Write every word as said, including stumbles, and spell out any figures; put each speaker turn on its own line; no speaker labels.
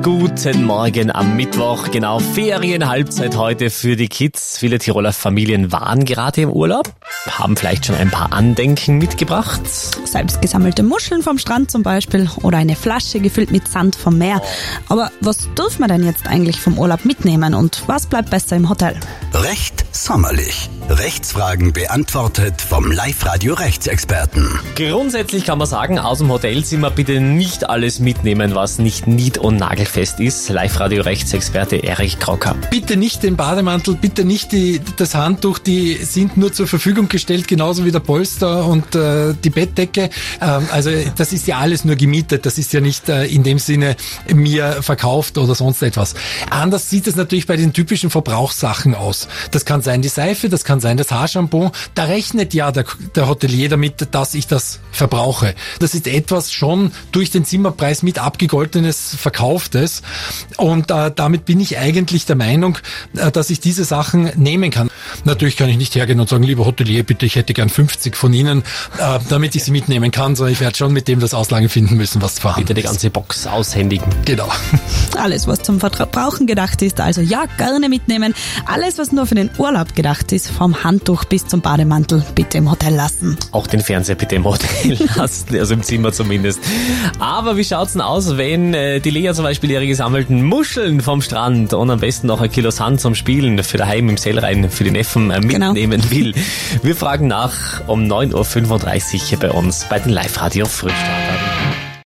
Guten Morgen am Mittwoch, genau Ferienhalbzeit heute für die Kids. Viele Tiroler Familien waren gerade im Urlaub, haben vielleicht schon ein paar Andenken mitgebracht.
Selbst gesammelte Muscheln vom Strand zum Beispiel oder eine Flasche gefüllt mit Sand vom Meer. Aber was dürfen wir denn jetzt eigentlich vom Urlaub mitnehmen und was bleibt besser im Hotel?
Recht sommerlich. Rechtsfragen beantwortet vom Live-Radio-Rechtsexperten.
Grundsätzlich kann man sagen, aus dem Hotelzimmer bitte nicht alles mitnehmen, was nicht nied- und nagelfest ist. Live-Radio-Rechtsexperte Erich Krocker.
Bitte nicht den Bademantel, bitte nicht die, das Handtuch, die sind nur zur Verfügung gestellt, genauso wie der Polster und äh, die Bettdecke. Ähm, also das ist ja alles nur gemietet, das ist ja nicht äh, in dem Sinne mir verkauft oder sonst etwas. Anders sieht es natürlich bei den typischen Verbrauchssachen aus. Das kann sein die Seife, das kann sein das Haarshampoo. Da rechnet ja der, der Hotelier damit, dass ich das verbrauche. Das ist etwas schon durch den Zimmerpreis mit abgegoltenes, verkauftes. Und äh, damit bin ich eigentlich der Meinung, äh, dass ich diese Sachen nehmen kann. Natürlich kann ich nicht hergehen und sagen, lieber Hotelier, bitte, ich hätte gern fünfzig von Ihnen, äh, damit ich sie mitnehmen kann, sondern ich werde schon mit dem das Auslagen finden müssen, was vorhanden ist.
Bitte die ganze Box aushändigen.
Genau.
Alles, was zum Verbrauchen gedacht ist, also ja, gerne mitnehmen. Alles, was nur für den Urlaub gedacht ist, vom Handtuch bis zum Bademantel, bitte im Hotel lassen.
Auch den Fernseher bitte im Hotel lassen, also im Zimmer zumindest. Aber wie schaut's denn aus, wenn äh, die Lea zum Beispiel ihre gesammelten Muscheln vom Strand und am besten noch ein Kilo Sand zum Spielen für daheim im Sellrhein für die Neffen äh, mitnehmen genau. will? Wir fragen nach um neun Uhr fünfunddreißig bei uns bei den Live-Radio-Frühstartern.